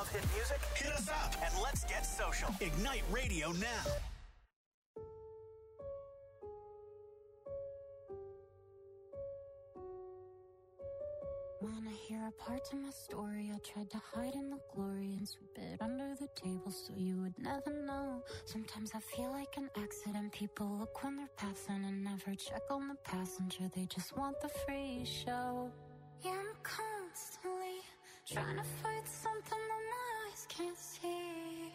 Love hit music? Hit us up and let's get social. Ignite Radio now. Wanna hear a part of my story? I tried to hide in the glory and sweep it under the table so you would never know. Sometimes I feel like an accident. People look when they're passing and never check on the passenger. They just want the free show. Yeah, I'm constantly trying to fight something that my eyes can't see.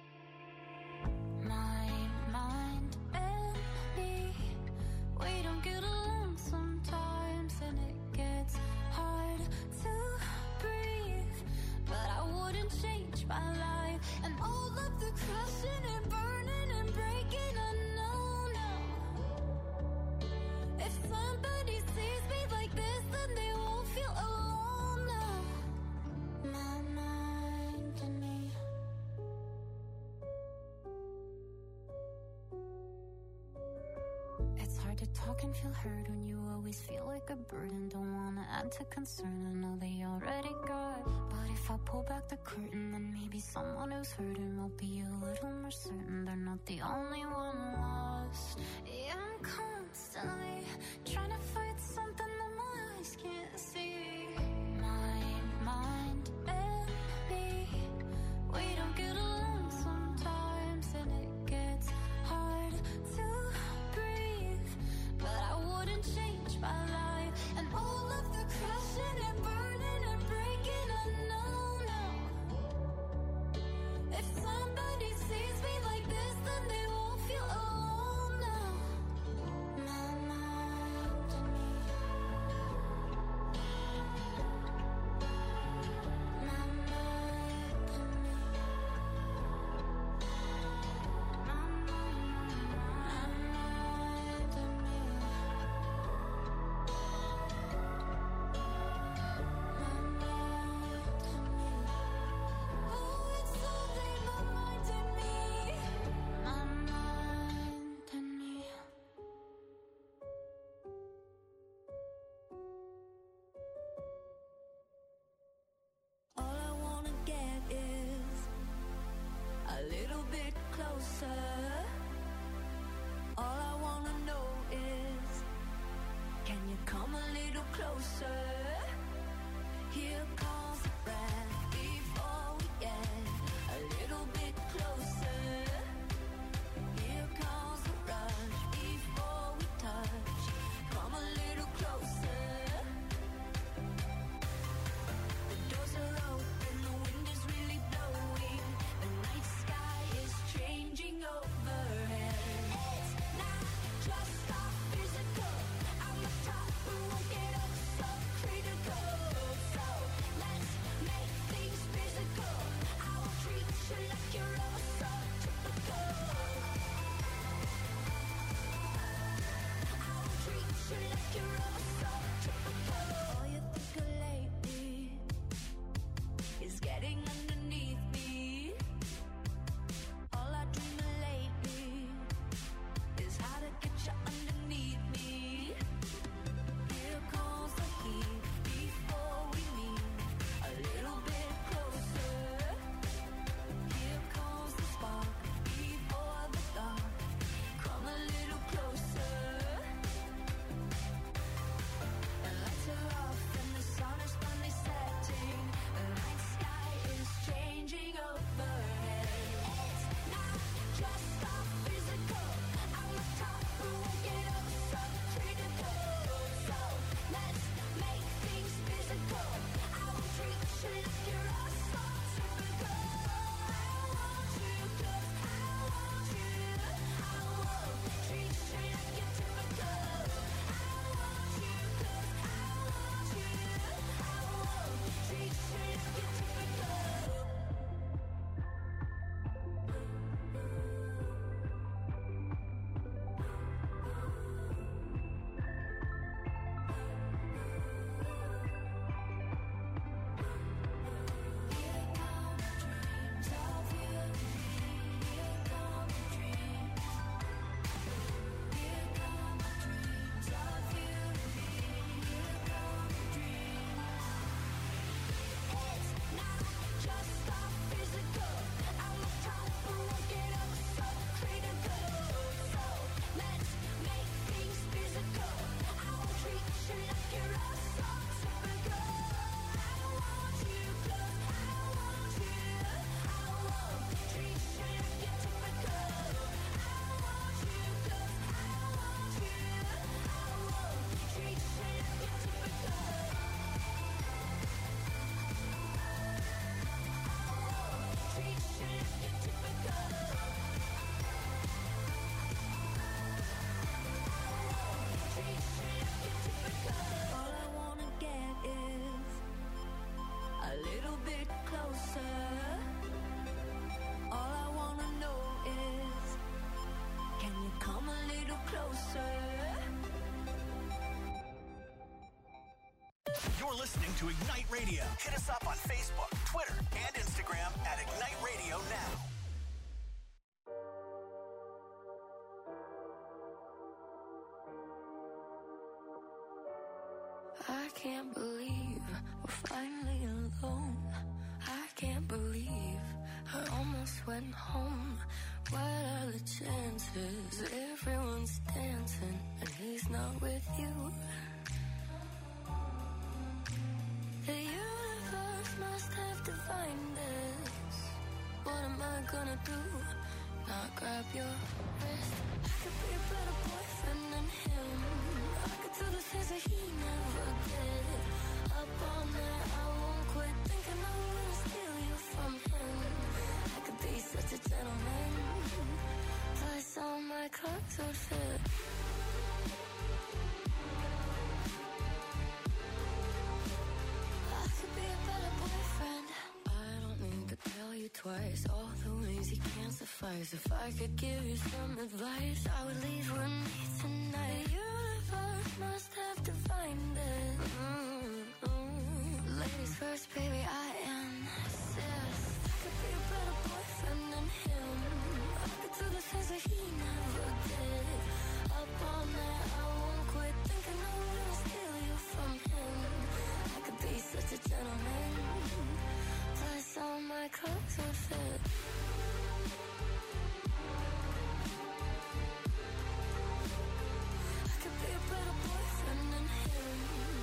My mind and me, we don't get along sometimes, and it gets hard to breathe. But I wouldn't change my life, and all of the crashing and burning and breaking, I know now. If somebody sees me like this, then they won't feel alone now. My mind and me. It's hard to talk and feel heard when you always feel like a burden. Don't wanna add to concern, I know they already got. But if I pull back the curtain, then maybe someone who's hurting will be a little more certain they're not the only one lost. Yeah, I'm constantly trying to fight something that my eyes can't see. My mind and me, we don't get along sometimes, and it gets hard to breathe. But I wouldn't change my life, and all of the crashing and burning and breaking, I know now. If somebody sees me like this, then they won't feel alone now. My mind and me. My mind and me. My mind and me. Oh, it's only my mind and me. My mind and me. All I wanna get is a little bit closer. All I wanna know is, can you come a little closer? Here comes the breath before we get a little bit closer. Here comes the rush before we touch. Come a little closer. The doors are open, the wind is really blowing. The night sky is changing overhead. It's not just our physical. I'm the top, we won't get up so You're listening to Ignite Radio. Hit us up on Facebook, Twitter, and Instagram at Ignite Radio Now. I can't believe we're finally alone. I can't believe I almost went home. What are the chances? Everyone's dancing and he's not with you. The universe must have divined this. What am I gonna do? Not grab your wrist. I could be a better boyfriend than him. I could do the things that he never did. Up all night, I won't quit thinking I'm gonna steal you from him. I could be such a gentleman. Plus all my clothes would fit. Twice, all the ways you can't suffice. If I could give you some advice, I would leave with me tonight. The universe must have divined it. Ladies first, baby, I insist. I could be a better boyfriend than him. I could do the things that he never did. Up all night, I won't quit thinking I'm gonna steal you from him. I could be such a gentleman. Plus all my clothes would fit. I could be a better boyfriend than him.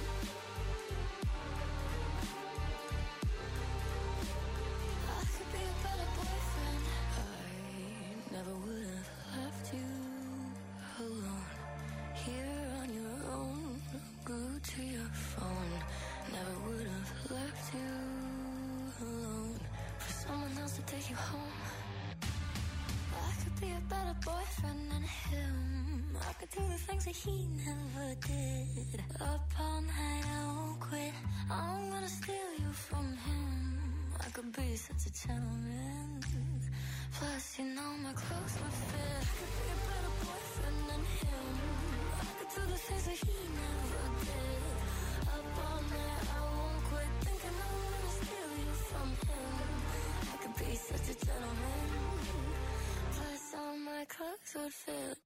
I could be a better boyfriend. I never would have left you alone. Here on your own, glued to your phone. Never would have left you alone for someone else to take you home. I could be a better boyfriend than him. I could do the things that he never did. Up all night, I won't quit. I'm gonna steal you from him. I could be such a gentleman. Plus, you know my clothes would fit. I could be a better boyfriend than him. I could do the things that he never did. Up all night, I won't quit thinking I'm gonna steal you from him. I could be such a gentleman. Plus all my clothes would fit.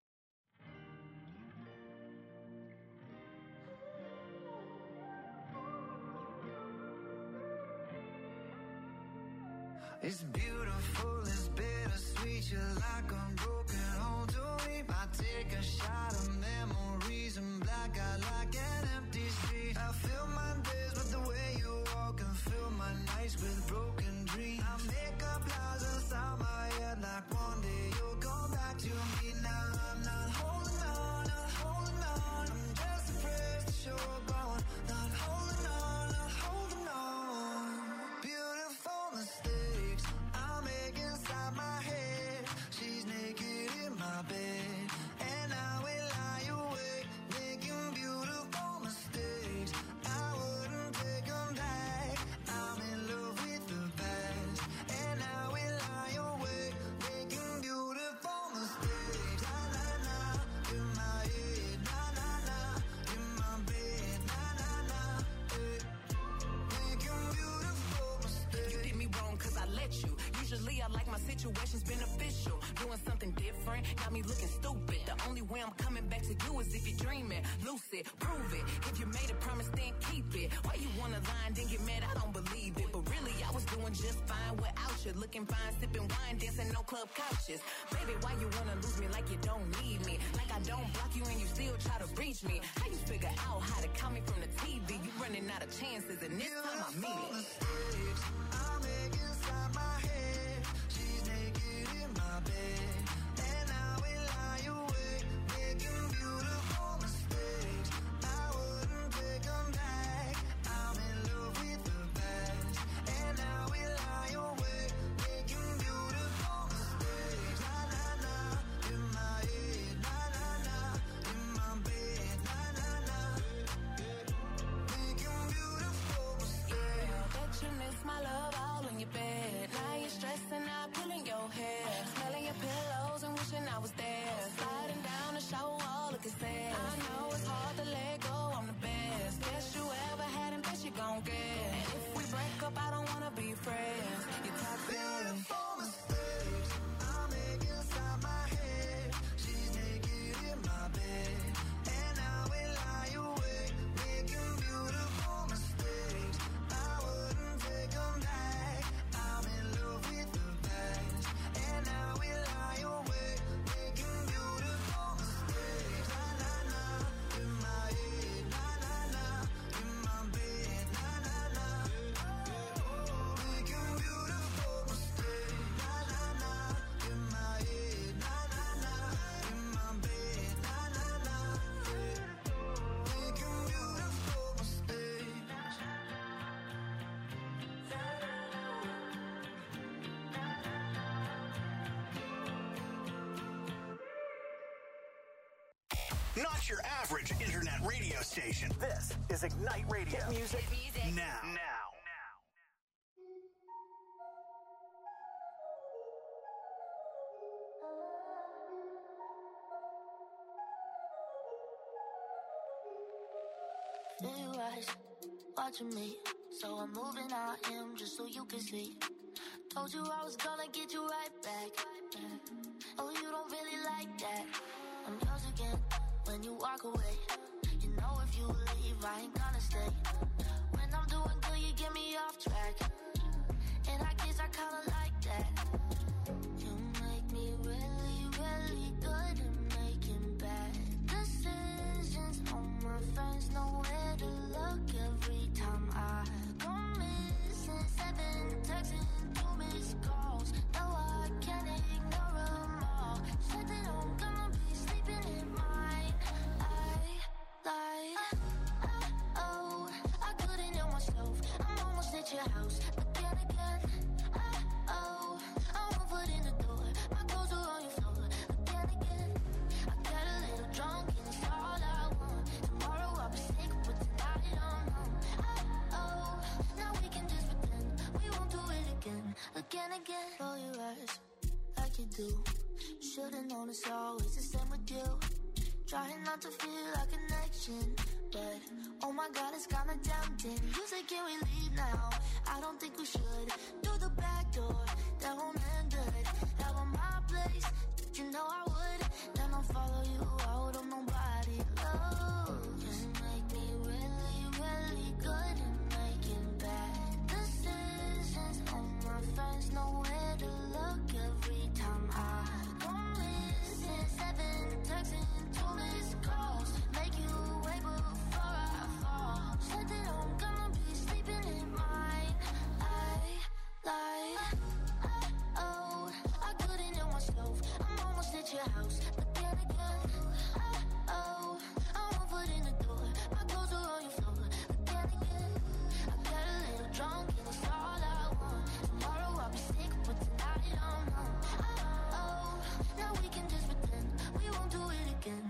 It's beautiful, it's bittersweet. You're like a broken home to me. I take a shot of memories and black out like an empty street. I fill my days with the way you walk and fill my nights with broken dreams. I make up lies inside my head like one day you'll come back to me. Now I'm not holding on, not holding on. I'm just afraid to show up on. Not holding on, not holding on. Beautiful mistakes I make inside my head. She's naked in my bed, and I will lie awake, making beautiful mistakes. I wouldn't take them back. I'm in love with the past, and I will lie awake, making beautiful mistakes. Na na na, in my head, na na na, in my bed, na na na, making beautiful mistakes. You did me wrong cause I let you. Usually I like my situations beneficial. Doing something different got me looking stupid. The only way I'm coming back to you is if you're dreaming. Lucid, prove it. If you made a promise, then keep it. Why you wanna lie and then get mad? I don't believe it. But really I was doing just fine without without you. Looking fine, sipping wine, dancing on club couches. Baby, why you wanna lose me like you don't need me? Like I don't block you and you still try to reach me. How you figure out how to count me from the TV? You running out of chances and this time I mean it. Mistakes I make inside my head. She's naked in my bed, and I will lie awake, making beautiful mistakes. I wouldn't take them back. I'm in love with the past, and I will lie awake, making beautiful mistakes. Na na na, in my head, na na na, in my bed, na na na, making beautiful mistakes. Yeah, bet you miss my love all in your bed. Now you're stressing out, pulling your hair, smelling your pillows and wishing I was there. Sliding down the shower wall, looking sad. I know it's hard to let go, I'm the best. Best you ever had and best you gon' get. And if we break up, I don't wanna be friends. You're toxic. Beautiful mistakes I make inside my head. She's naked in my bed, and I will lie awake, making beautiful mistakes. I wouldn't take them back. I'm in love with the past, and I will lie awake, making beautiful mistakes. Na na na, in my head, na na na, in my bed, na na na, making beautiful mistakes. Na na na, in my head, na na na, in my bed, na na na, making beautiful mistakes. Not your average internet radio station. This is Ignite Radio. Music now. Feel your eyes watching me, so I'm moving out him just so you can see. Told you I was gonna get you right back. Oh, you don't really like that. I'm yours again when you walk away. You know if you leave, I ain't gonna stay. When I'm doing good, you get me off track, and I guess I kinda like that. You make me really, really good at making bad decisions. All my friends know where to look every time I go missing. 7 texts and 2 missed calls. No, I can't ignore them all. Said that I'm gonna be sleeping in mine. I lied. Oh, I couldn't help myself. I'm almost at your house again. Oh, I won't put in the door. My clothes are on your floor again. I got a little drunk and it's all I want. Tomorrow I'll be sick, but tonight I'm home. Oh, now we can just pretend we won't do it again. Roll your eyes like you do. Should've known it's always the same with you. Trying not to feel a connection, but oh my God, it's kinda tempting. You say, can we leave now? I don't think we should. Through the back door, that won't end good. Have on my place, you know I would. Then I'll follow you out of nobody loves. You make me really, really good at making bad decisions. All my friends know where to look every time I go missing. 7 texts and 2 missed calls. Make you wait before I fall. Said that I'm gonna be sleeping in mine. I lied. Oh, I couldn't help myself. I'm almost at your house again. Oh, I won't put in the door. My clothes are on your floor again. I got a little drunk and it's all I want. Tomorrow I'll be sick, but tonight I'm home. Oh, now we can just pretend we won't do it again.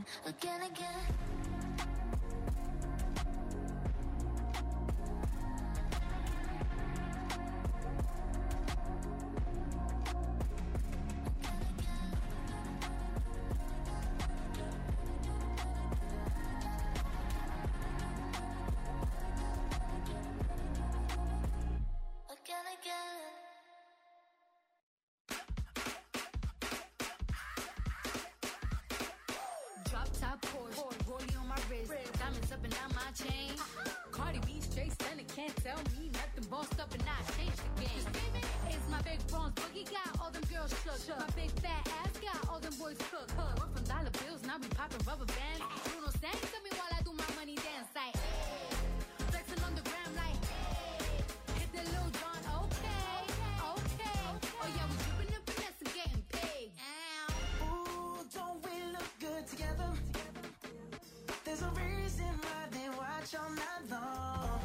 Drop top Porsche, rollie on my wrist, diamonds up and down my chain. Cardi B straight stunning. can't tell me nothing. Bossed up and I changed the game. It's my big bronze boogie got all them girls shook. My big fat ass got all them boys cooked. We're from dollar bills, now we popping rubber bands. Bruno sang to me while I do my money dance. Like, flexing on the gram like, hit the Lil Jon, okay. Oh yeah, we dripping and finesse and getting paid. Ooh, don't we look good together? There's a reason why they watch all night long.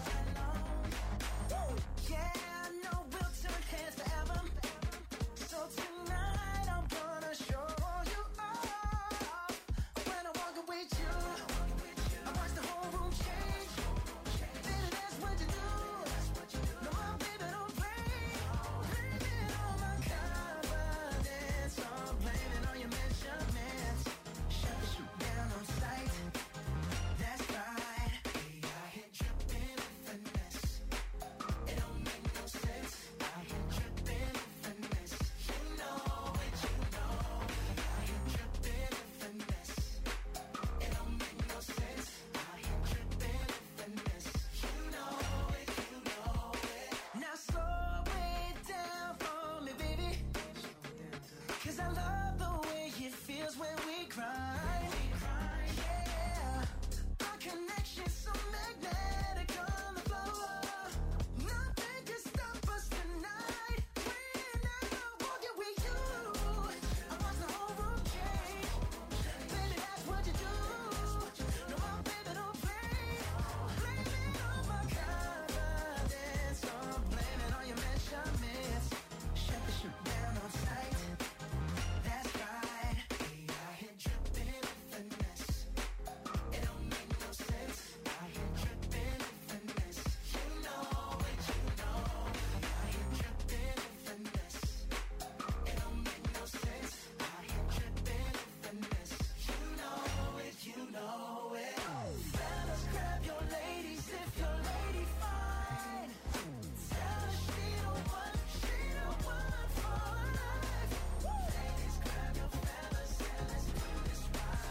Yeah, I know we'll turn heads forever. So tonight I'm gonna show you off. When I walk with you, I watch the whole room change. Baby, that's what you do. No, my baby don't play. Blaming on my confidence. I'm blaming on your measurements. Shut the shoot down on sight. That's right. I hit dripping with finesse. It don't make no sense. I hit dripping with finesse. You know it, you know. I hit dripping with finesse. It don't make no sense. I hit dripping with finesse. You know it, you know it. Now slow it down for me, baby. 'Cause I love the way it feels when we grind. Yeah, our connection's so magnetic on the floor. Nothing can stop us tonight. When I'm walking with you, I watch the whole room change. Baby, that's what you do. No, my baby don't play. Blaming on my confidence. I'm blaming on your measurements. Shut the shoot down on sight. That's right. I hit dripping with finesse. It don't make no sense. I hit dripping with finesse. You know it, you know. I hit dripping with finesse. It don't make no sense. I hit dripping with finesse. You know it, you know it. Fellas, grab your ladies if your lady fine. Tell her she the one for life. Ladies, grab your fellas and let's do this right.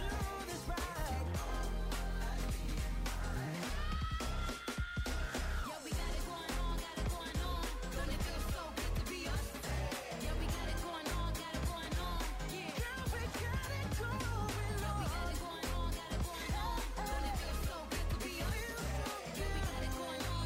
Yeah, we got it going on. Don't it feel so good to be us? Yeah, we got it going on. Yeah. Girl, we got it going on. Yeah, we got it going on. Don't it feel so good to be us? Yeah, we got it going on.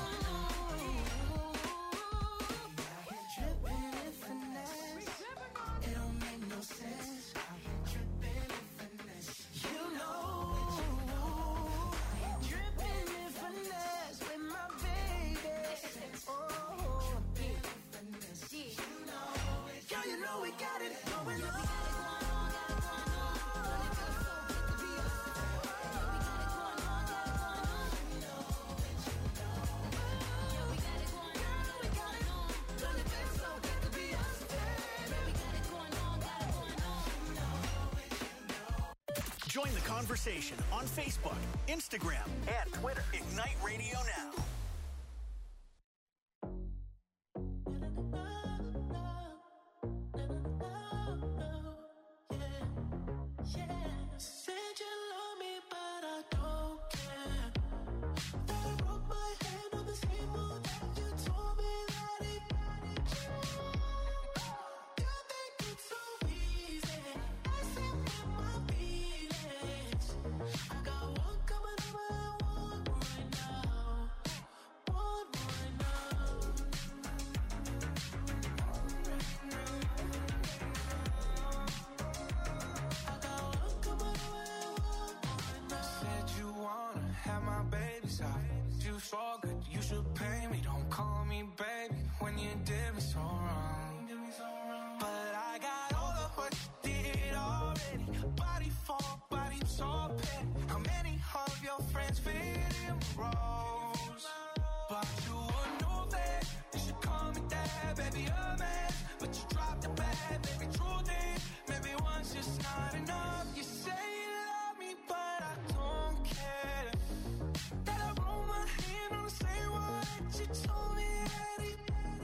I hit dripping with finesse. It don't make no sense. I hit dripping with finesse. You know. I hit dripping with finesse with my baby. Oh, finesse. You know it. Girl, you know we got it going on. Join the conversation on Facebook, Instagram, and Twitter. Ignite Radio Now. Said you love me, but I don't care. That I broke my hand on the same one that you told me that it. You think it's so easy, messing with my feelings. I got one coming over and one right now. One right now. Said you wanna have my baby side. You so good, you should pay me. Don't call me baby when you did me so wrong. But I got all of what you did already. Body for body, so petty. How many of your friends fit in my roles? But you would know that you should call me dad, baby, a man. But you dropped the bad, baby, truth is, maybe once just not enough. You say you love me, but I don't care. That I roll my hand on the same one that you told me that it.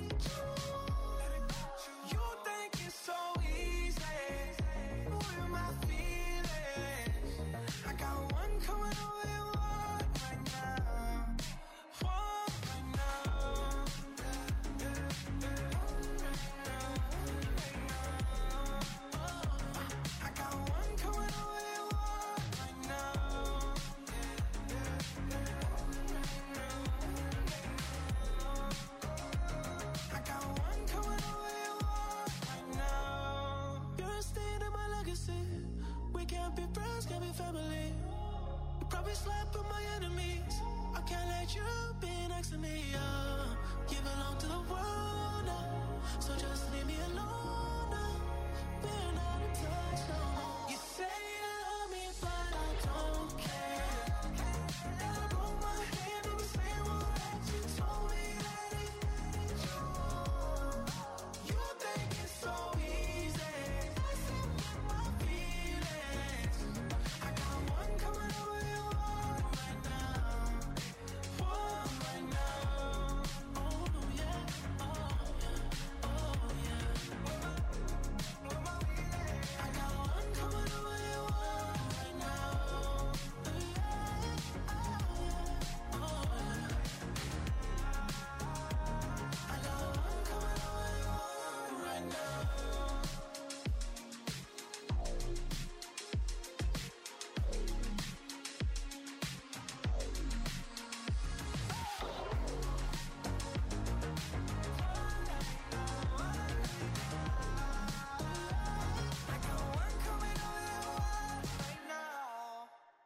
You think it's so easy with my feelings. I got one coming over and one right now. always slept with my enemies. I can't let you be next to me. You belong to the world now, so just leave me alone now. We're not in touch no more. You say you love me, but I don't care. And I broke my hand in the same way you told me that it you. You think it's so easy, messing with my feelings. I got one coming over your wall right now. One right now. Oh yeah, oh yeah, oh yeah. I got one coming over your wall right now. Yeah, oh yeah, oh yeah. I got one coming over your wall right now. I got one coming over your wall right now.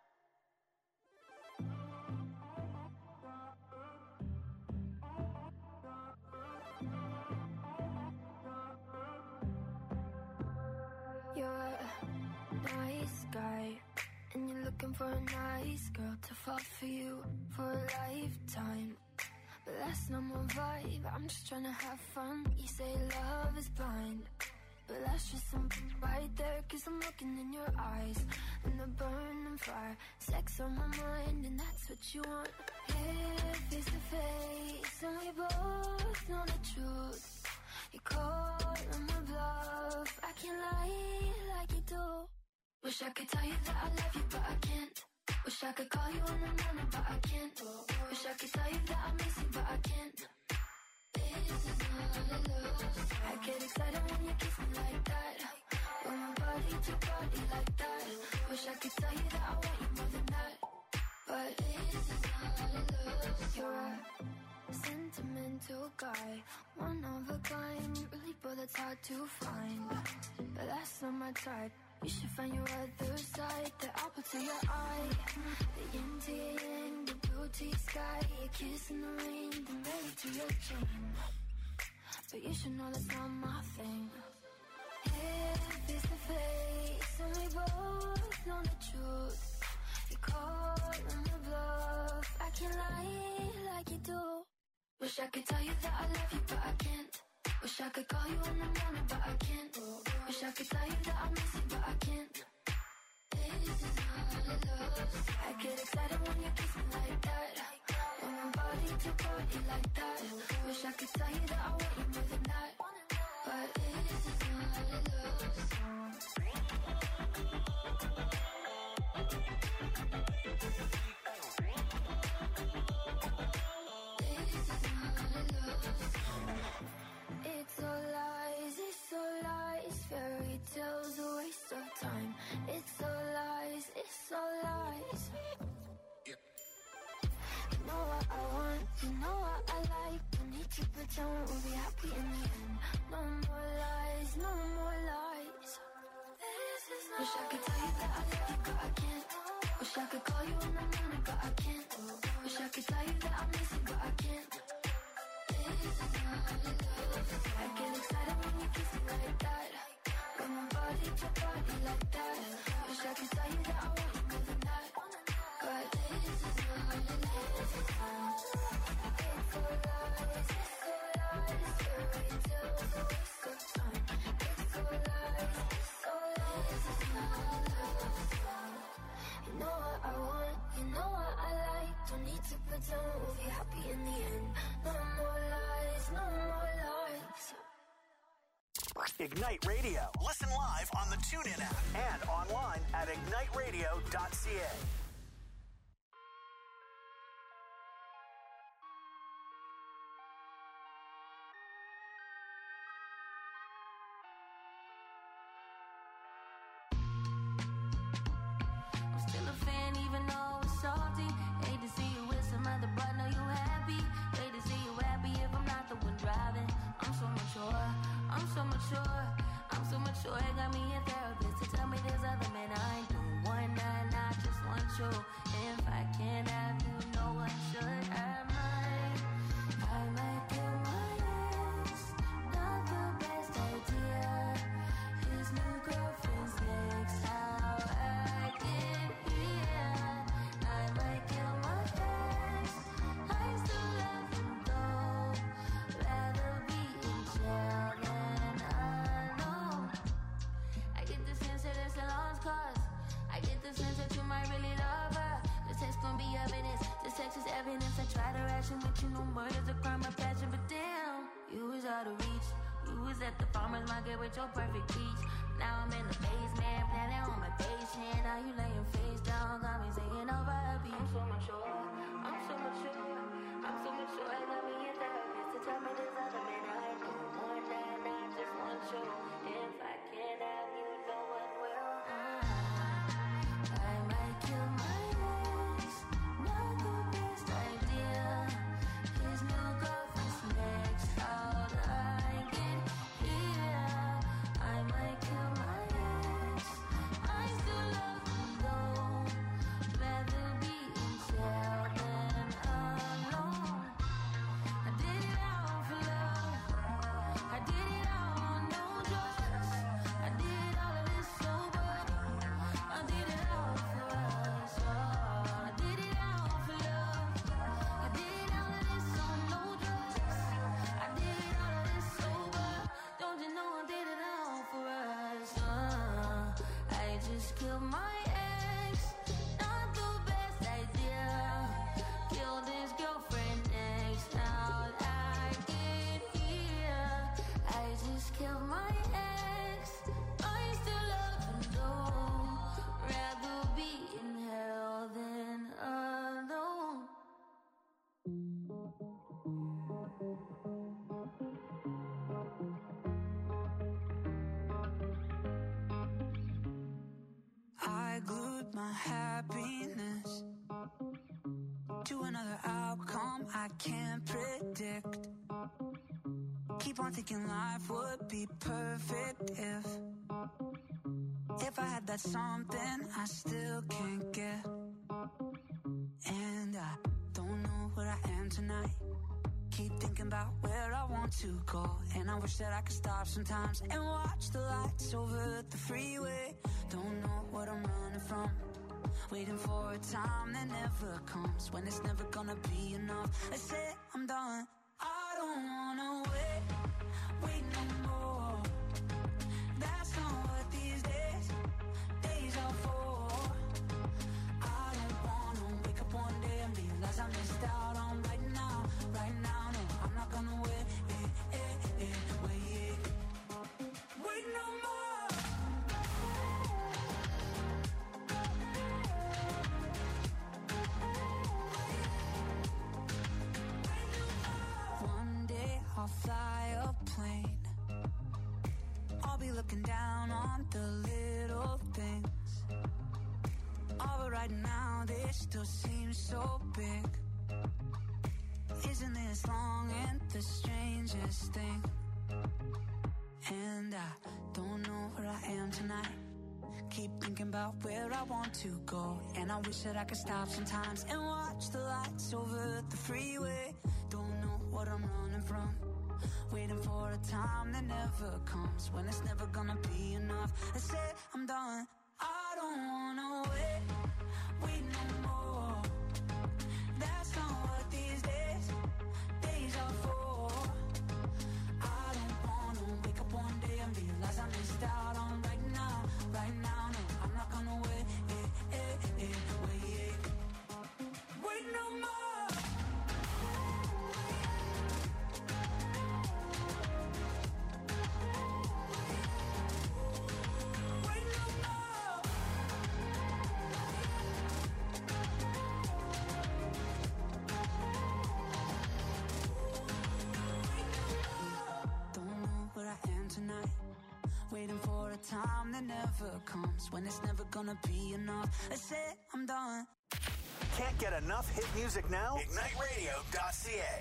You're a nice guy, and you're looking for a nice girl to fall for you for a lifetime. But that's not my vibe, I'm just trying to have fun. You say love is blind, but that's just something right there. Cause I'm looking in your eyes, and the burning fire. Sex on my mind, and that's what you want. Here, face to face, and we both know the truth. You call on my bluff, I can't lie like you do. Wish I could tell you that I love you, but I can't. Wish I could call you in the morning, but I can't. Wish I could tell you that I miss you, but I can't. This is not love. I get excited when you kiss me like that. When my body to body like that. Wish I could tell you that I want you more than that. But this is not love. You're a sentimental guy, one of a kind, really, but that's hard to find. But that's not my type. You should find your other side, the apple to your eye, the yin to your yang, the blue to your sky, your kiss in the rain, the melody to your chain. But you should know that's not my thing. Here, face to face, and we both know the truth. You call on the bluff, I can't lie like you do. Wish I could tell you that I love you, but I can't. Wish I could call you in the morning, but I can't. Wish I could tell you that I miss you, but I can't. This is not love. I get excited when you kiss me like that. When my body to body like that. Wish I could tell you that I want you more than that. But this is not love. It's all lies, fairy tales, a waste of time. It's all lies, You know what I want, you know what I like. Don't need to pretend we'll be happy in the end. No more lies, no more lies. Wish I could tell you that I love you, but I can't. Wish I could call you in the morning, but I can't. Wish I could tell you that I miss you, but I can't. I get excited when you kiss me like that. When my body to body like that. Wish I could tell you that I want you more than that. But this is not love. It's all lies, fairy tales, a waste of time. It's all lies, it's not love. You know what I want, you know what I like. Don't need to pretend we'll be happy in the end. No more lies, no more lies. Ignite Radio. Listen live on the TuneIn app and online at igniteradio.ca. I'm still a fan even though it's salty. Hate to see you with some other, but know you happy. Hate to see you happy if I'm not the one driving. I'm so mature, I'm so mature, I'm so mature. It got me a therapist to tell me there's other men I ain't the one, and I just want you. murder's a crime of passion, but damn, you was out of reach. You was at the farmer's market with your perfect peach. Now I'm in the basement, planning on my patient. Now you laying face down, got me singing over a beat. I'm so mature, I'm so mature, I'm so mature. I got me in therapist to tell me this other man I do more than I just want you. If I can't have you, no one will. I might kill my ex, not the best idea. His new girlfriend's next, how'd I get here? I might kill my ex, I still love him though. Rather be in jail than alone. I did it all for love. I did it all on no drugs. I did all of this sober. I did it all for us. I did it all for love. I did all of this on no drugs. I did all of this sober. Don't you know I did it all for us? I just killed my ex. Not the best idea. Killed his girlfriend next. How'd I get here? I just killed my ex. I still love him though. Rather be in hell than alone. I glued my happiness to another outcome I can't predict. Keep on thinking life would be perfect if I had that something I still can't get. And I don't know where I am tonight. Keep thinking about where I want to go, and I wish that I could stop sometimes and watch the lights over the freeway. Don't know what I'm running from, waiting for a time that never comes, when it's never gonna be enough. I say I'm done. I don't wanna wait no more. That's not what these days are for. I don't wanna wake up one day and realize I missed out on right now. No, I'm not gonna wait no more. One day I'll fly a plane. I'll be looking down on the little things. Oh, but right now they still seem so big. Isn't this long and the strangest thing? And I don't know where I am tonight. Keep thinking about where I want to go, and I wish that I could stop sometimes and watch the lights over the freeway. Don't know what I'm running from, waiting for a time that never comes, when it's never gonna be enough. I say I'm done. I don't wanna wait no more. That's not what these days are for. I don't wanna wake up one day and realize I missed out on right now. No, I'm not gonna wait no more. Wait no more. Don't know where I am tonight, waiting for a time that never comes, when it's never gonna be enough. I said I'm done. Can't get enough hit music now? IgniteRadio.ca.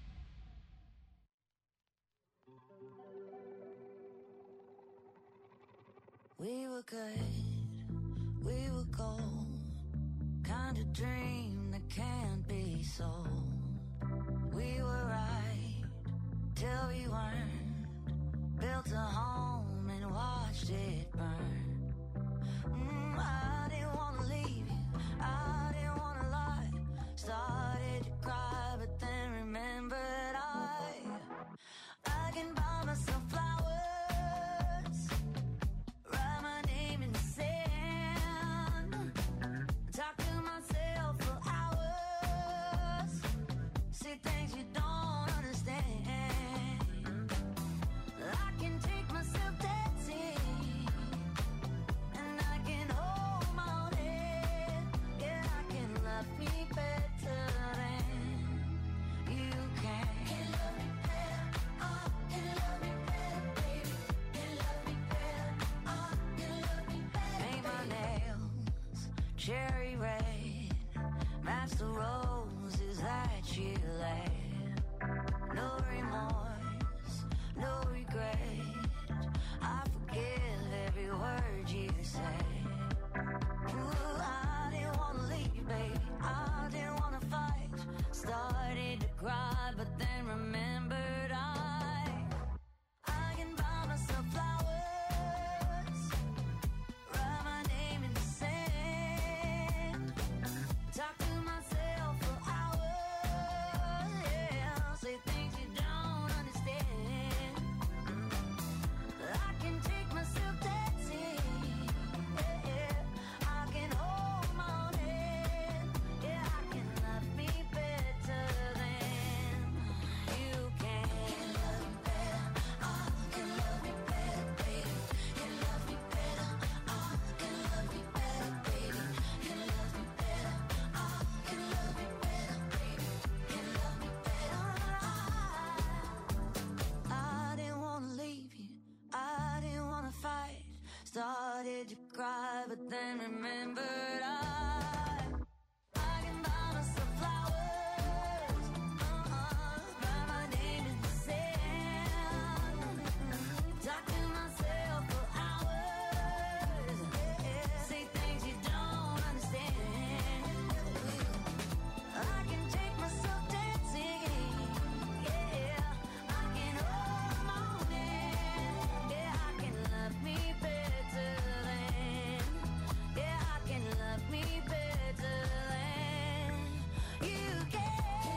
We were good, we were gold. Kind of dream that can't be sold. We were right till we weren't. Built a home and watched it burn. I didn't want to leave you, I didn't want to lie. Started to cry, but then remembered I can buy myself flowers, write my name in the sand, talk to myself for hours, see things you don't cherry red, match the roses that you laid. No remorse, no regret, I forgive every word you say. Ooh, I didn't wanna leave, baby, I didn't wanna fight. Started to cry, but then remembered I can buy myself flowers, write my name in the sand, talk to myself for hours, yeah, say things you don't understand. I can take myself dancing, yeah, I can hold my own hand, yeah, I can love me better than you can. Can love me better, I can love me better, baby. Can love me better, I can love me better, baby. Can love me better, I can love me better, baby. Can love me better, I didn't wanna leave you, I didn't wanna fight. Started to cry, but then remembered I can buy myself flowers, write my name in the sand, talk to myself for hours, say things you don't understand. I can take myself dancing, yeah, I can hold my own hand, yeah, I can love me better than, yeah, I can love me better than you can.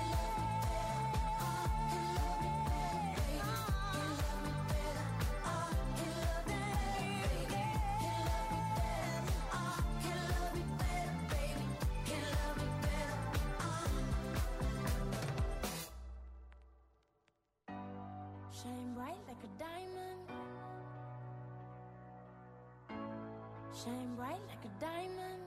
Shine bright like a diamond. Shine bright like a diamond.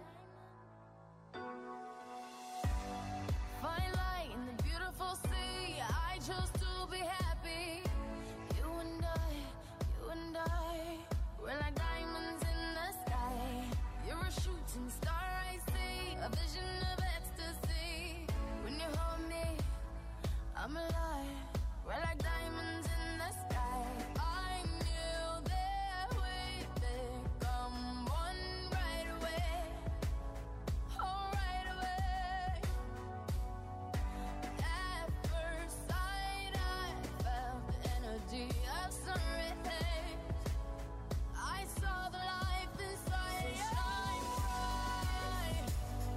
Find light in the beautiful sea. I chose to be happy. You and I, we're like diamonds in the sky. You're a shooting star, I see, a vision of ecstasy. When you hold me, I'm alive. We're like diamonds in the sky. I knew that we'd become one right away. Oh, right away. At first sight, I felt the energy of sun rays. I saw the life inside you. Shine bright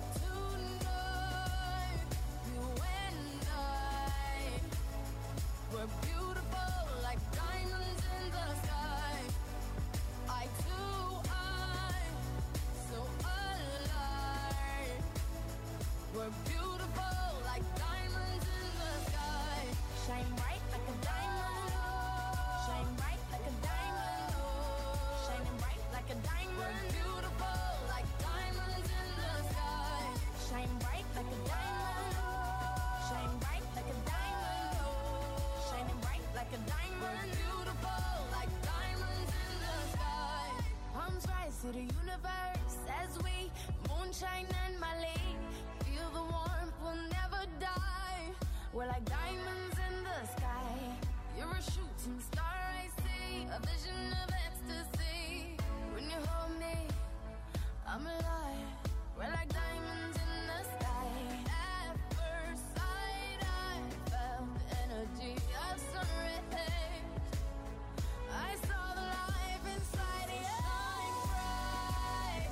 tonight. You and I, we're beautiful like diamonds in the sky. I too, I'm so alive. We're beautiful like diamonds in the sky. Shine bright like a diamond. Shine bright like a diamond. Shining bright like a diamond. We're beautiful like diamonds in the sky. Shine bright like a diamond. Shine bright like a diamond. Shining bright like a diamond. We're beautiful like diamonds in the sky. Palms rise to the universe as we moonshine and Malay. Feel the warmth, we'll never die. We're like diamonds in the sky. You're a shooting star, I see, a vision of ecstasy. When you hold me, I'm alive. We're like diamonds in the sky. At first sight, I felt the energy of sun rays. I saw the life inside you. Shine bright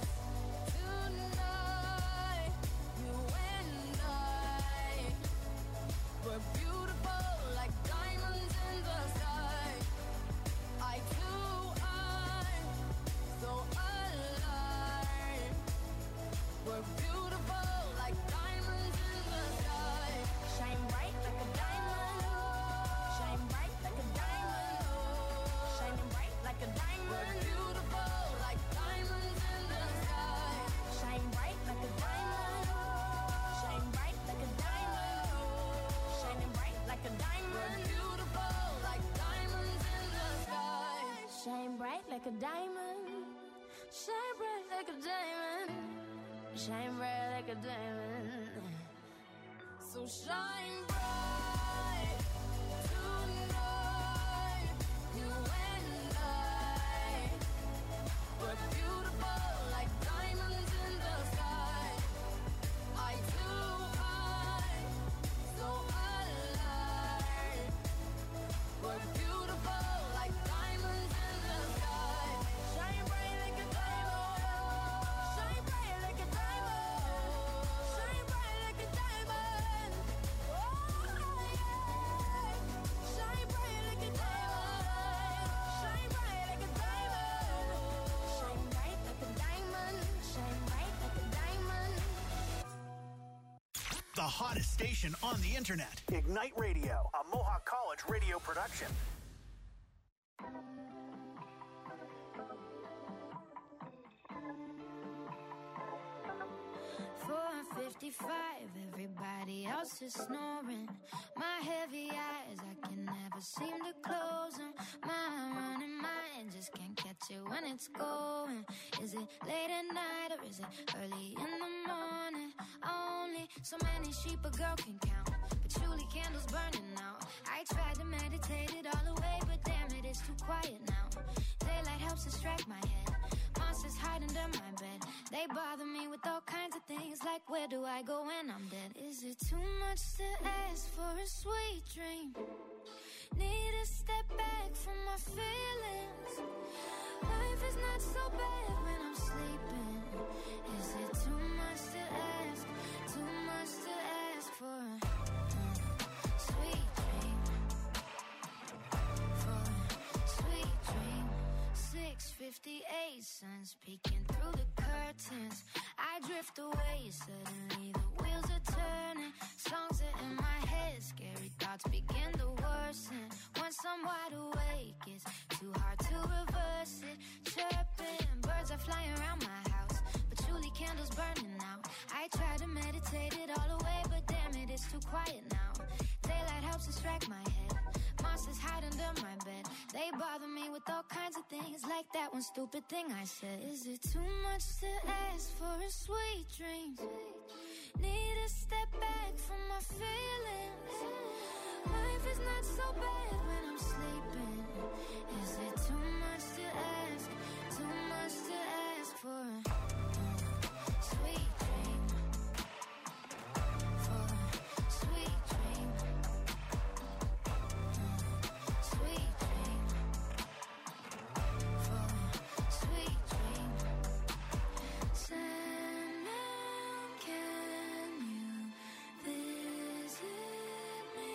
tonight. You and I, we're beautiful like diamonds in the sky. I too, I'm so alive. We're beautiful like diamonds in the sky. Shine bright like a diamond. Shine bright like a diamond. Shining bright like a diamond. We're beautiful like diamonds in the sky. Shine bright like a diamond. Shine bright like a diamond. Shining bright like a diamond. We're beautiful like diamonds in the sky. Shine bright like a diamond. Shine bright like a diamond. shine bright like a diamond. So shine bright tonight, you and I. We're beautiful like diamonds in the sky. Eye to eye, so alive. We're beautiful like diamonds in the sky. Shine bright like a diamond. Shine bright like a diamond. Shine bright like a diamond. Oh yeah. Shine bright like a diamond. Shine bright like a diamond. Shine bright like a diamond. Shine bright like a diamond. The hottest station on the internet. Ignite Radio, a Mohawk College radio production. 4:55, everybody else is snoring. My heavy eyes, I can never seem to close them. My running mind just can't catch it when it's going. Is it late at night or is it early in the morning? Only so many sheep a girl can count. Patchouli candles burning out. I tried to meditate it all away, but damn it, it's too quiet now. Daylight helps distract my head. Monsters hide under my bed. They bother me with all kinds of things, like where do I go when I'm dead? Is it too much to ask for a sweet dream? Need to step back from my feelings. Life is not so bad when I'm sleeping. Is it too much to ask? Too much to ask for a sweet dream? For a sweet dream. 6:58, sun's peeking through the curtains. I drift away, suddenly the wheels are turning. Songs are in my head, scary thoughts begin to worsen. Once I'm wide awake, it's too hard to reverse it. Chirping, birds are flying around my house, patchouli candles burning out. I try to meditate it all away, but damn it, it's too quiet now. Daylight helps distract my head. Monsters hide under my bed. They bother me with all kinds of things, like that one stupid thing I said. Is it too much to ask for a sweet dream? Need to step back from my feelings. Life is not so bad when I'm sleeping. Is it too much to ask? Too much to ask for a sweet dream? For a sweet dream. Sweet dream. For a sweet dream. Sandman, can you visit me?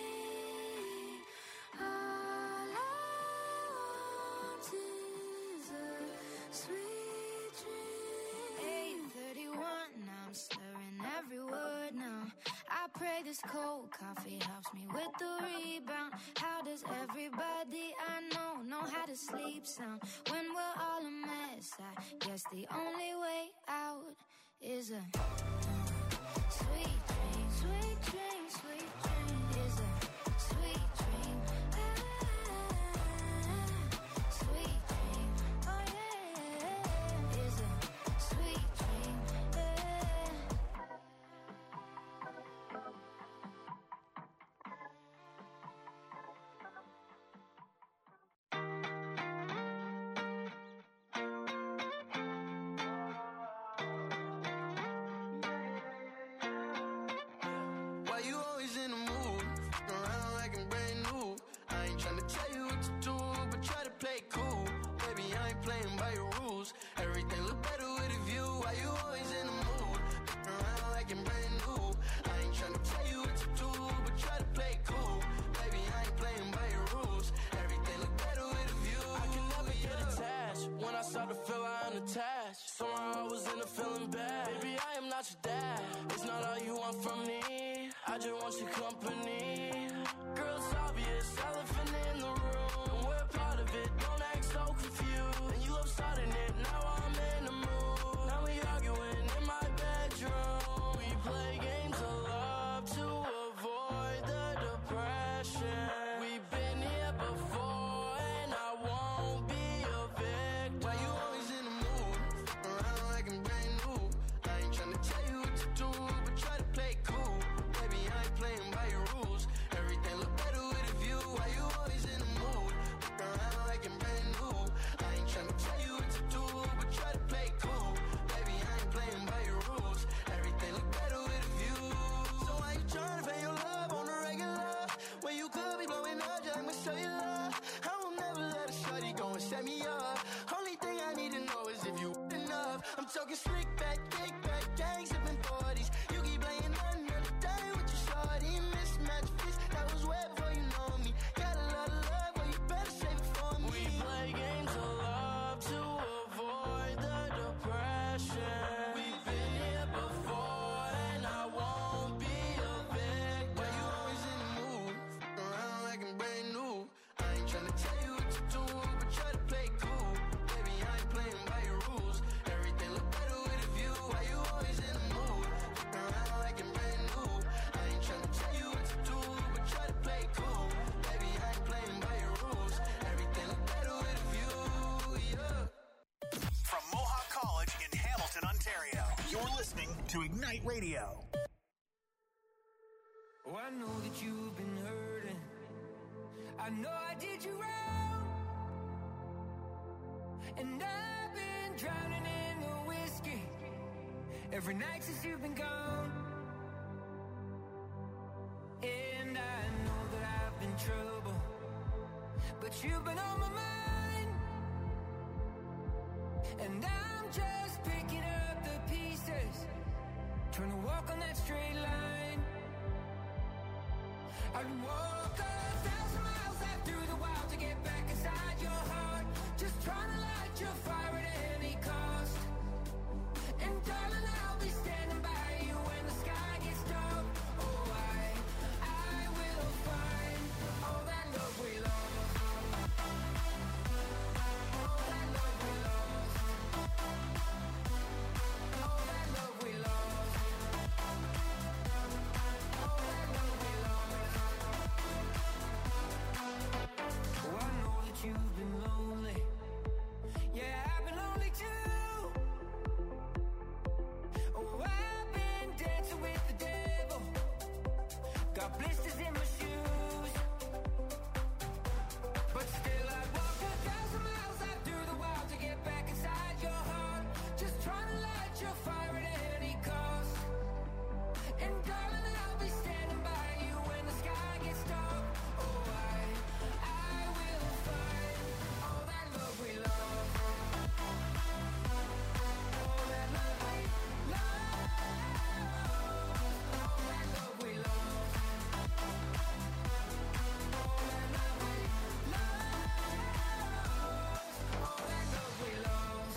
All I want is a sweet dream. 8:31, now I'm slurring every word now. I pray this cold coffee helps me with the rebound. How does everybody I know how to sleep sound? When we're all a mess, I guess the only way out is a sweet dream. Sweet dream, sweet dream is a sweet dream. Sweet dream, oh yeah, is a sweet dream. Why you always in the mood? Around like I'm brand new. I ain't tryna tell you what to do, but try to play it cool. Baby, I ain't playing by your rules. Everything look better with a view. Why you always in the mood? Around like I'm brand new. I ain't tryna tell you what to do, but try to play it cool. Baby, I ain't playing by your rules. Everything look better with a view. I can never get attached. When I start to feel I unattached, somehow I was in a feeling bad. Baby, I am not your dad. It's not all you want from me. I just want your company. Girl, it's obvious, elephant in the room. And we're part of it, don't act so confused. And you love starting it, now I'm in the mood. Now we arguing in my bedroom. We play games of love to avoid the depression. We've been here before and I won't be a victim. Why you always in the mood? Around like I'm brand new. I ain't tryna tell we blowing up, just I'ma show you love. I will never let a shorty go and set me up. Only thing I need to know is if you enough. I'm talking slick back, kick back, gang sipping 40s. You keep playing another day with your shorty. Mismatch fish, that was way before you know me. Got a lot of love, but you better save it for me. We play games of love to avoid the depression. We've been here before, and I won't be a victim. Why you always in the mood? Around like I'm brand new. I ain't tryna tell you what to do, but try to play cool. Baby, I ain't playing by your rules. Everything look better with a view. Why you always in the mood? Around like I'm brand new. I ain't tryna tell you what to do, but try to play cool. Baby, I ain't playing by your rules. Everything look better with a view, yeah. From Mohawk College in Hamilton, Ontario, you're listening to Ignite Radio. Oh, I know that you've been hurting. I know I did you wrong. And I've been drowning in the whiskey every night since you've been gone. And I know that I've been trouble, but you've been on my mind. And I'm just picking up the pieces, trying to walk on that straight line. I'd walk 1,000 miles out through the wild to get back inside your heart. Just trying to light your fire at any cost. And darling, I'll be standing by you when the sky gets dark. Oh, I will find all that love we lost. All that love we lost. All that love we lost. All that love we lost. Oh, I know that you've been lonely. Yeah, I've been lonely too. Oh, I've been dancing with the devil. Got blisters in my shoes. But still I'd walk 1,000 miles out through the wild to get back inside your heart. Just trying to light your fire at any cost. And darling, I'll be standing by you when the sky gets dark. Oh, I will find all that love we lost. All that love we lost. All that love we lost. All that love we lost. All that love we lost.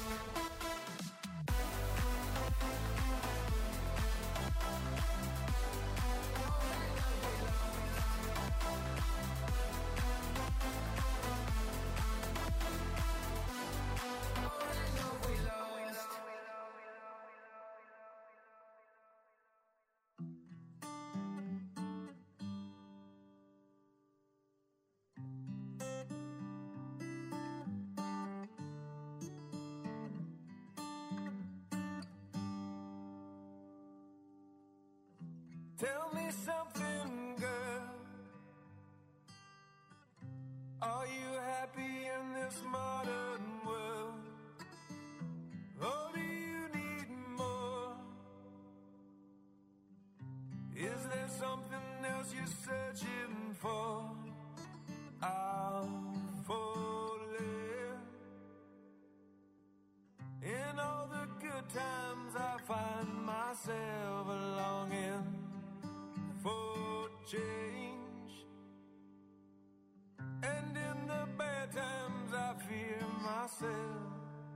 Tell me something, girl. Are you happy in this modern world? Or do you need more? Is there something else you're searching for? I'm falling. In all the good times I find myself longing for change. And in the bad times I fear myself.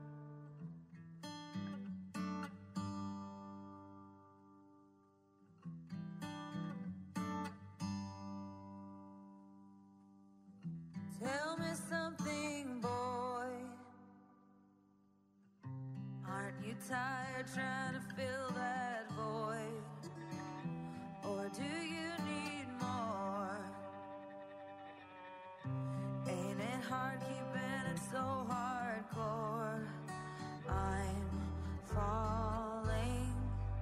Tell me something, boy. Aren't you tired trying to fill that void? Or do you need more? Ain't it hard keeping it so hardcore? I'm falling.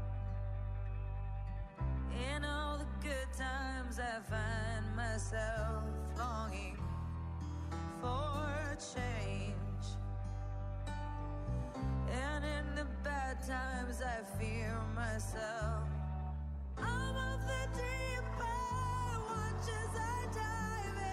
In all the good times I find myself longing for change. And in the bad times I fear myself. I'm of the deep end, watch as I dive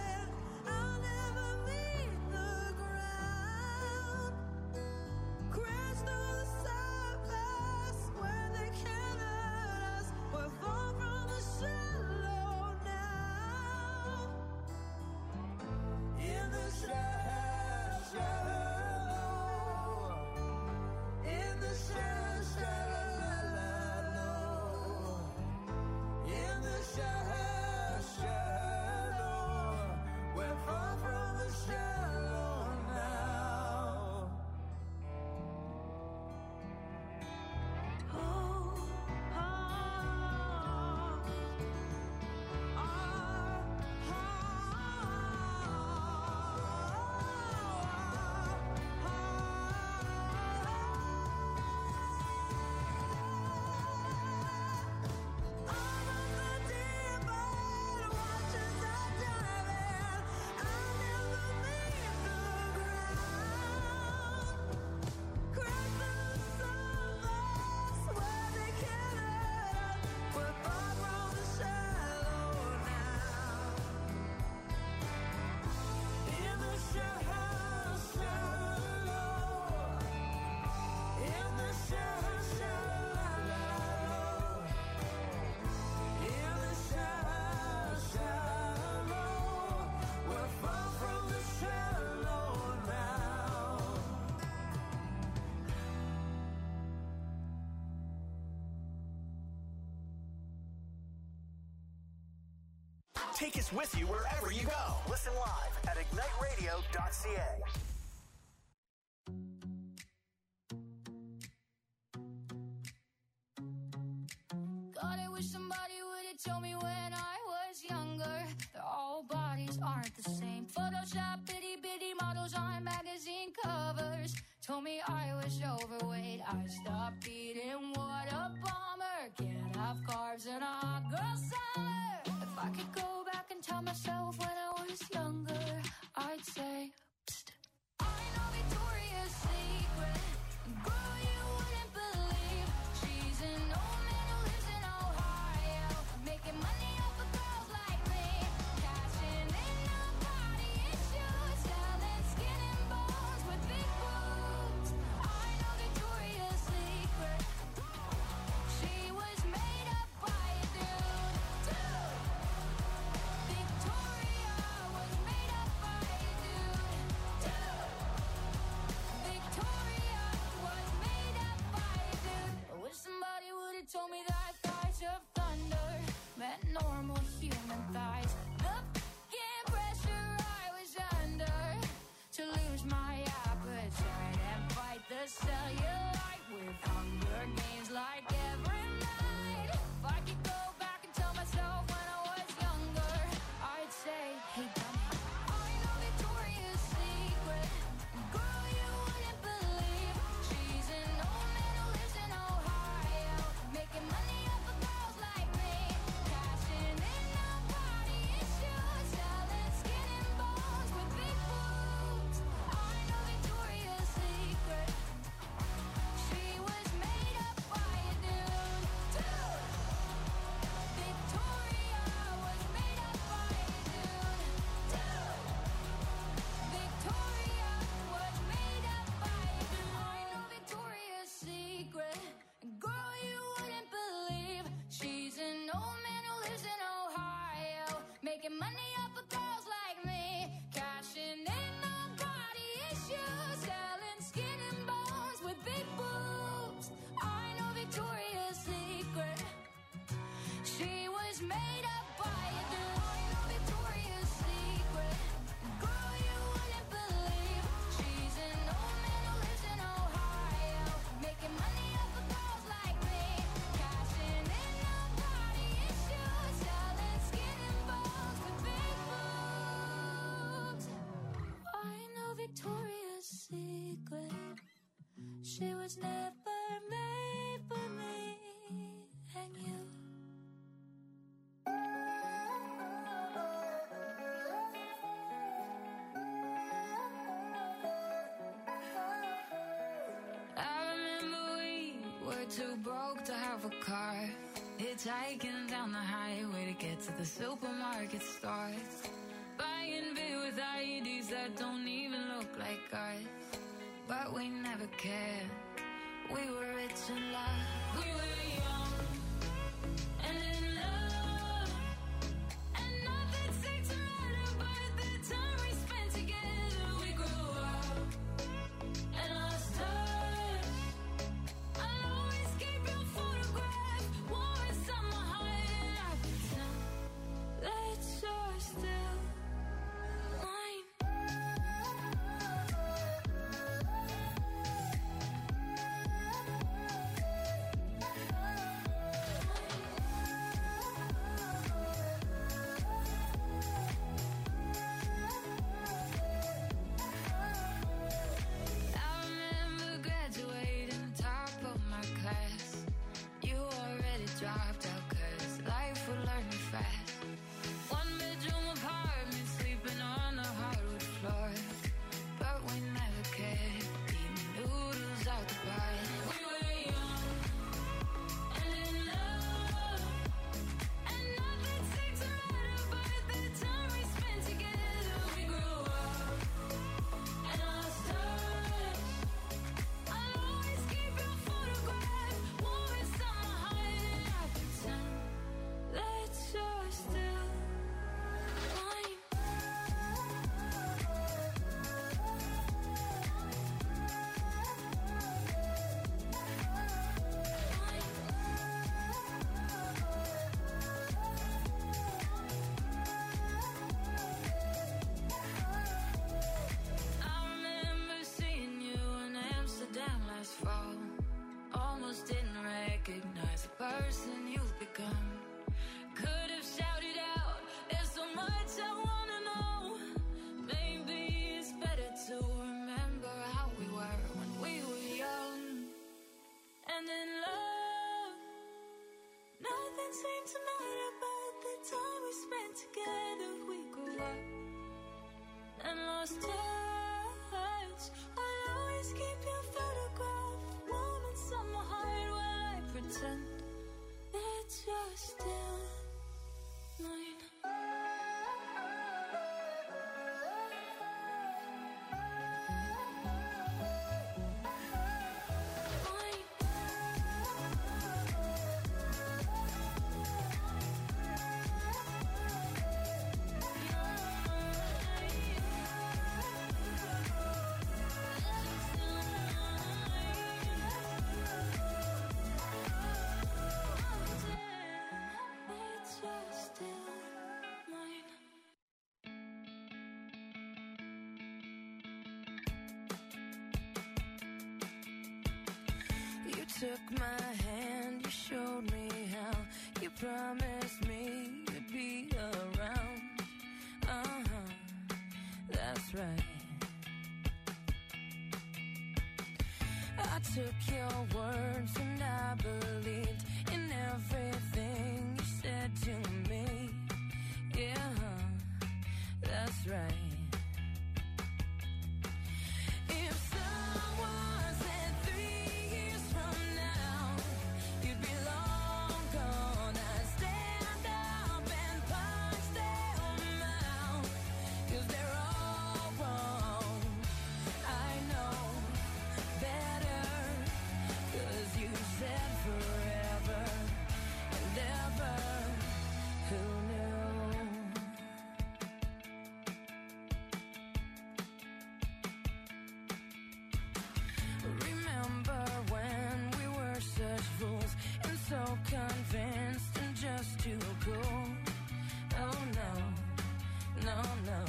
Take us with you wherever you go. Listen live at igniteradio.ca. God, I wish somebody would have told me when I was younger that all bodies aren't the same. Photoshop itty bitty models on magazine covers told me I was overweight. I stopped eating, what a bummer. Can't have carbs in a hot girl summer. If I could go back and tell myself when I was younger, I'd say, psst. I know Victoria's Secret, girl, you wouldn't believe. She's an old man who lives in Ohio, making money off of girls like me, cashing in on body issues, selling skin and bones with big boobs. I know Victoria's Secret. She was made up by a dude. Victoria was made up by a dude. Victoria was made up by a dude. I wish somebody would have told me that thighs of thunder meant normal human thighs. The fucking pressure I was under to lose my appetite and fight the cellulite with Hunger Games like every night. If I could go back and tell myself when I was younger, I'd say, hey dummy, I know Victoria's Secret, girl, you wouldn't believe. She's an old man who lives in Ohio, making money off of girls like me, cashing in on body issues, selling skin and bones with big boobs. I know Victoria's Secret. She was made up by a dude. Victoria was made up by a dude. Victoria was made up by a dude. I know Victoria's Secret. Girl, you wouldn't believe. She's an old man who lives in Ohio, making money off of girls like me, cashing in on body issues, selling skin and bones with big boobs. I know Victoria's Secret. She was made up by a dude. I know Victoria's Secret. Girl, you wouldn't believe. She's an old man who lives in Ohio, making money off of girls like me, cashing in on body issues, selling skin and bones with big boobs. I know Victoria's Secret. She was never made for me and you. I remember we were too broke to have a car, hitchhiking down the highway to get to the supermarket store, buying beer with IEDs that don't even look like ours. But we never cared. We were rich in love. We were young and in love, and nothing seemed to matter but the time we spent together. We grew up and lost touch. I'll always keep your photograph warm inside my heart, and I pretend that you're still mine. took my hand, you showed me how. You promised me you'd be around. That's right. I took your words and I believed in everything you said to me. Yeah, that's right. So convinced and just too cool. Oh no, no, no.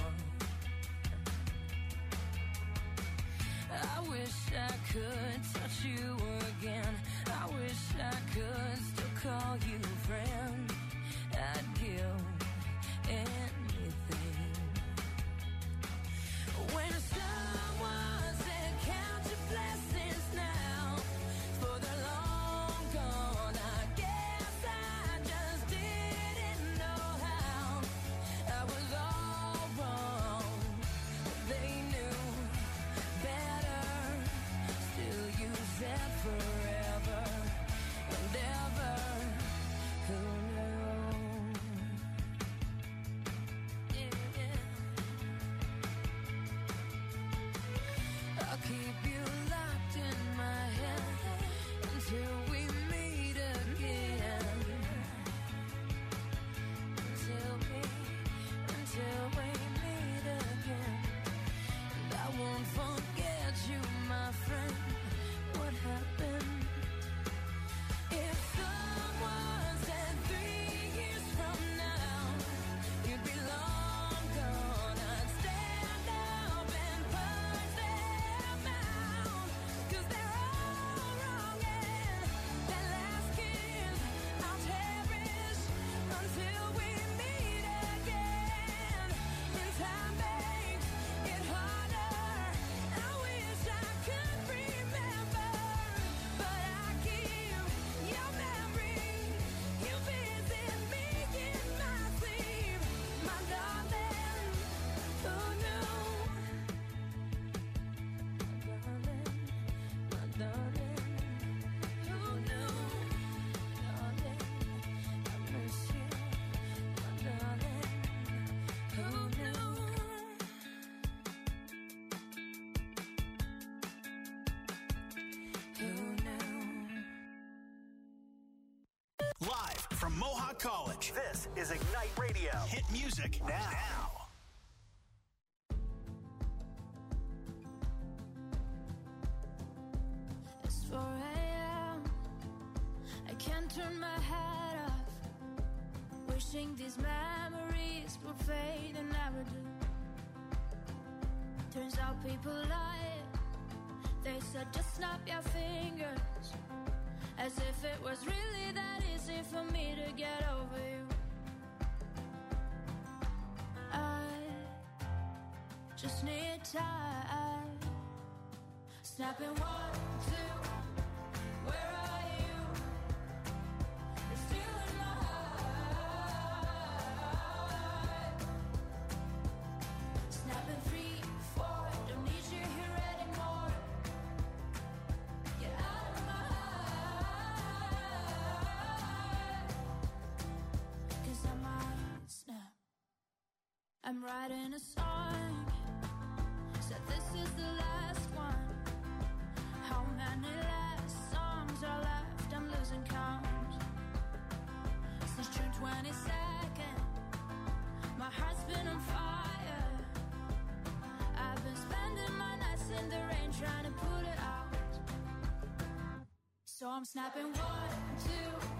I wish I could touch you again. I wish I could still call you friend. I'd give anything. When someone said count your blessings now, for the long gone, I guess I just didn't know how. I was all wrong, they knew better. Still you said forever and ever. Who knew? Yeah, yeah. I'll keep you locked in my head until we meet again. Until we meet again. And I won't forget you, my friend. What happened? If someone said 3 years from now you'd be long gone, I'd stand up and punch them out, 'cause they're all wrong, and that last kiss I'll cherish until we meet again. And time makes it harder. I wish I could remember, but I keep your memory. You visit me in my sleep, my darling. Who knew? My darling, who knew? Darling, I miss you, my darling. Who knew? Who knew? Live from Mohawk College, this is Ignite Radio. Hit music now. It's 4 a.m. I can't turn my head off, wishing these memories would fade and never do. Turns out people lie. They said just snap your fingers, as if it was really that easy for me to get over you. I just need time. Snapping 1, 2, where are you? It's still in my heart. Snapping 3, 4, don't need you here anymore. Get out of my heart, 'cause I might snap. I'm writing a song, said this is the last one. How many last songs are left? I'm losing count. Since June 22nd, my heart's been on fire. I've been spending my nights in the rain trying to put it out. So I'm snapping 1, 2,